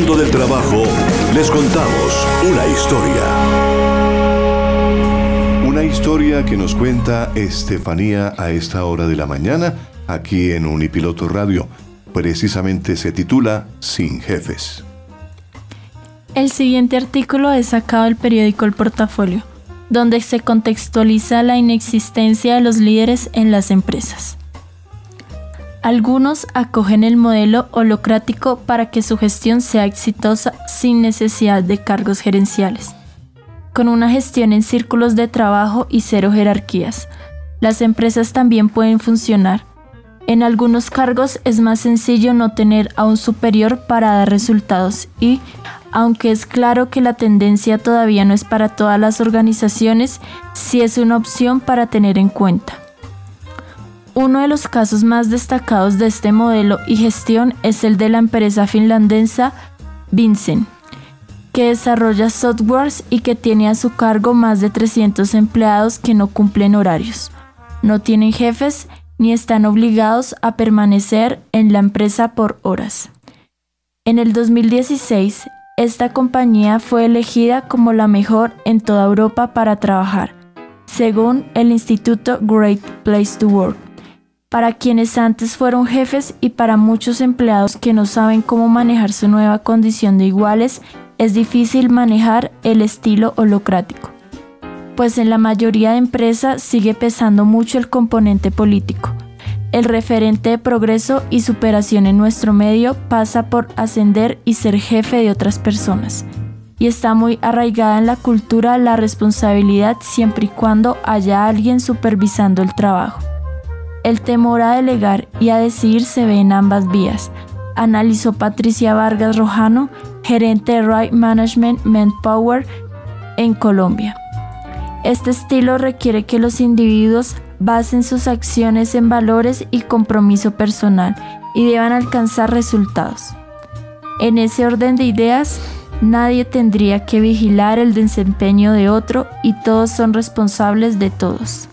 mundo del trabajo, les contamos una historia. Una historia que nos cuenta Estefanía a esta hora de la mañana, aquí en Unipiloto Radio. Precisamente se titula Sin Jefes. El siguiente artículo es sacado del periódico El Portafolio, donde se contextualiza la inexistencia de los líderes en las empresas. Algunos acogen el modelo holocrático para que su gestión sea exitosa sin necesidad de cargos gerenciales. Con una gestión en círculos de trabajo y cero jerarquías, las empresas también pueden funcionar. En algunos cargos es más sencillo no tener a un superior para dar resultados y, aunque es claro que la tendencia todavía no es para todas las organizaciones, sí es una opción para tener en cuenta. Uno de los casos más destacados de este modelo y gestión es el de la empresa finlandesa Vinsen, que desarrolla softwares y que tiene a su cargo más de 300 empleados que no cumplen horarios, no tienen jefes ni están obligados a permanecer en la empresa por horas. En el 2016, esta compañía fue elegida como la mejor en toda Europa para trabajar, según el Instituto Great Place to Work, para quienes antes fueron jefes y para muchos empleados que no saben cómo manejar su nueva condición de iguales, es difícil manejar el estilo holocrático, pues en la mayoría de empresas sigue pesando mucho el componente político. El referente de progreso y superación en nuestro medio pasa por ascender y ser jefe de otras personas, y está muy arraigada en la cultura la responsabilidad siempre y cuando haya alguien supervisando el trabajo. El temor a delegar y a decidir se ve en ambas vías, analizó Patricia Vargas Rojano, gerente de Right Management Manpower en Colombia. Este estilo requiere que los individuos basen sus acciones en valores y compromiso personal y deban alcanzar resultados. En ese orden de ideas, nadie tendría que vigilar el desempeño de otro y todos son responsables de todos.